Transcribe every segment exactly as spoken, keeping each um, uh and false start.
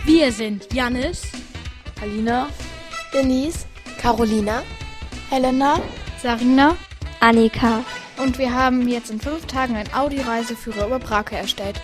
Wir sind Jannis, Alina, Denise, Carolina, Helena, Sarina, Annika. Und wir haben jetzt in fünf Tagen einen Audi-Reiseführer über Brake erstellt.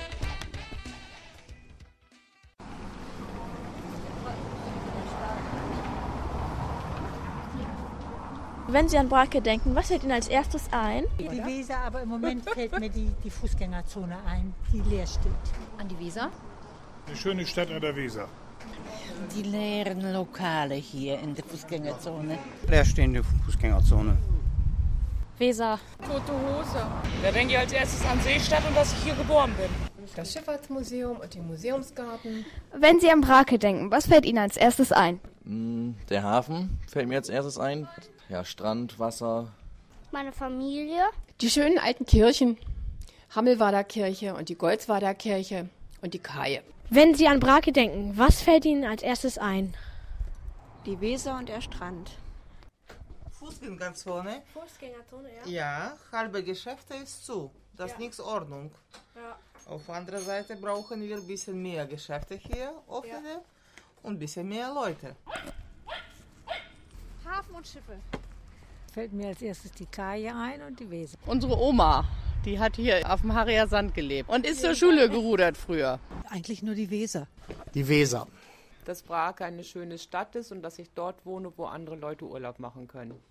Wenn Sie an Brake denken, was fällt Ihnen als erstes ein? Die Weser, aber im Moment fällt mir die, die Fußgängerzone ein, die leer steht. An die Weser? Eine schöne Stadt an der Weser. Die leeren Lokale hier in der Fußgängerzone. Leerstehende Fußgängerzone. Weser. Tote Hose. Da denke ich als erstes an Seestadt und dass ich hier geboren bin. Das Schifffahrtsmuseum und den Museumsgarten. Wenn Sie an Brake denken, was fällt Ihnen als erstes ein? Der Hafen fällt mir als erstes ein. Ja, Strand, Wasser. Meine Familie. Die schönen alten Kirchen. Hammelwader Kirche und die Goldswader Kirche und die Kaje. Wenn Sie an Brake denken, was fällt Ihnen als erstes ein? Die Weser und der Strand. Fußgängerzone. Fußgängerzone, ja. Ja, halbe Geschäfte ist zu. Das ist ja. nichts Ordnung. Ja. Auf anderer Seite brauchen wir ein bisschen mehr Geschäfte hier, offene, ja. und ein bisschen mehr Leute. Hafen und Schiffe. Fällt mir als erstes die Kaje ein und die Weser. Unsere Oma, die hat hier auf dem Harrier Sand gelebt und ist zur Schule gerudert früher. Eigentlich nur die Weser. Die Weser. Dass Brake eine schöne Stadt ist und dass ich dort wohne, wo andere Leute Urlaub machen können.